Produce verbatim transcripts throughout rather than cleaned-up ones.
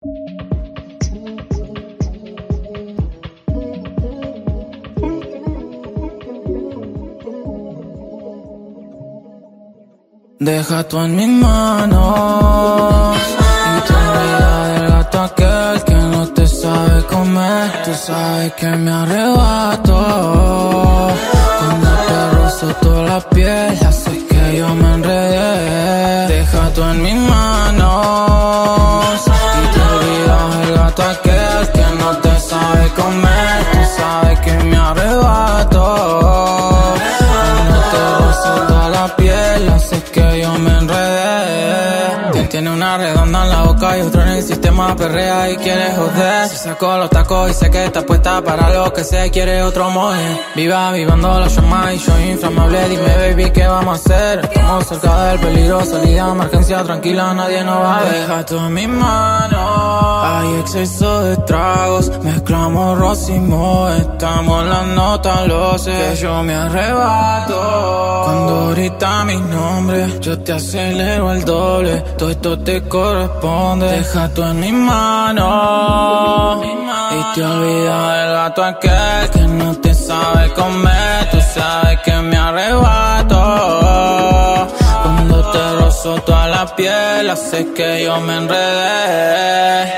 Deja tú en mis manos y te olvidas del gato aquel que no te sabe comer. Tú sabes que me arrebato cuando te rozo toda la piel, haces que yo me enredé. Deja tú en mis manos y te olvidas del gato aquel que no te sabe comer. Tú sabes que me arrebato cuando te rozo toda la piel, haces que yo me enredé. Tiene una redonda en la boca y otra en el sistema, perrea y quiere joder. Se sacó los tacos y sé que está puesta para lo que se quiere otro moje. Viva, vivando la llama y yo inflamable. Dime baby, ¿qué vamos a hacer? Estamos cerca del peligro, salida, emergencia, tranquila, nadie nos va a ver. Deja tú en mis manos, hay exceso de tragos, mezclamos rosy y moe, estamos en la nota, lo sé, que yo me arrebato cuando grita mi nombre, yo te acelero el doble, todo esto te corresponde. Deja tú en mis manos y te olvidas del gato aquel que no te sabe comer. Tú sabes que me arrebato cuando te rozo toda la piel, haces que yo me enredé.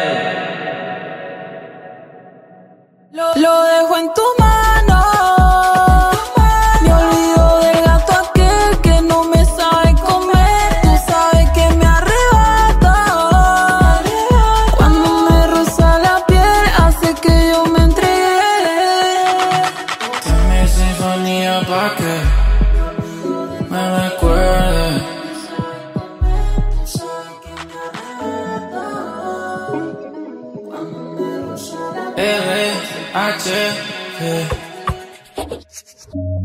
Lo, lo dejo en tu mano. Me olvido del gato aquel que no me sabe comer. Tú sabes que me arrebato cuando me roza la piel, hace que yo me entregué. Dame sinfonía pa' que me recuerde. R H G